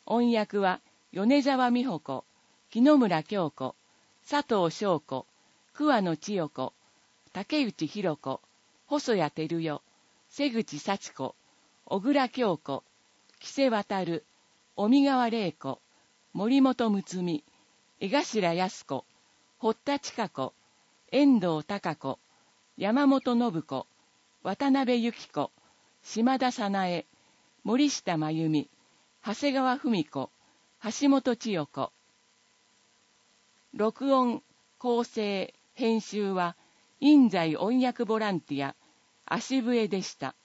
音訳は米沢美穂子、木野村京子、佐藤翔子、桑野千代子、竹内博子、細谷照代、瀬口幸子、小倉京子、木瀬渡、尾身川玲子、森本睦美、江頭靖子、堀田千佳子、遠藤孝子、山本信子、渡辺由紀子、島田早苗、森下真由美、長谷川文子、橋本千代子。録音、構成、編集は、印西音訳ボランティア、足笛でした。